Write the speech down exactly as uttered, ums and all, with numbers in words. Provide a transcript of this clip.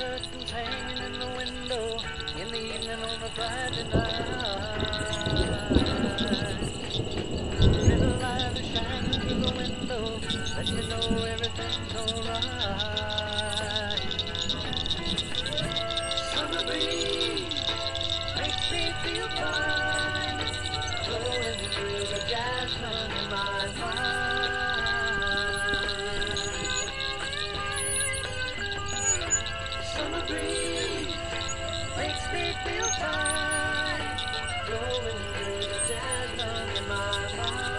curtains hanging in the window in the evening on a Friday night. Little light is shining through the window, let me know everything's alright. Summer breeze makes me feel fine, blowing through the jasmine in my mind. Summer breeze makes me feel fine, blowing through the jasmine in my mind.